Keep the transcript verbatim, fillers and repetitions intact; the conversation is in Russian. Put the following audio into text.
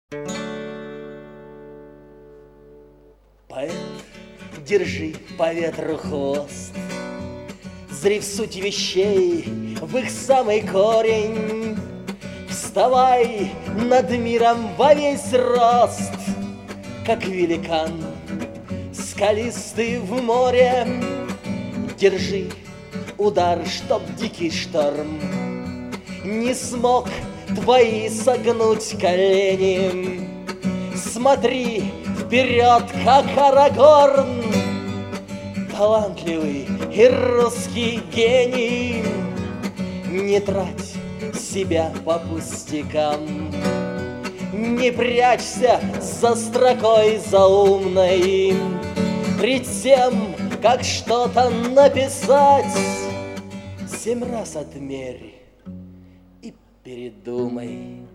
Поэт, держи по ветру хвост, зри в суть вещей, в их самый корень. Вставай над миром во весь рост, как великан, скалистый в море. Держи удар, чтоб дикий шторм не смог твои согнуть колени. Смотри вперед, как Арагорн, талантливый и русский гений. Не трать себя по пустякам, не прячься за строкой заумной. Пред тем, как что-то написать, семь раз отмерь и передумай.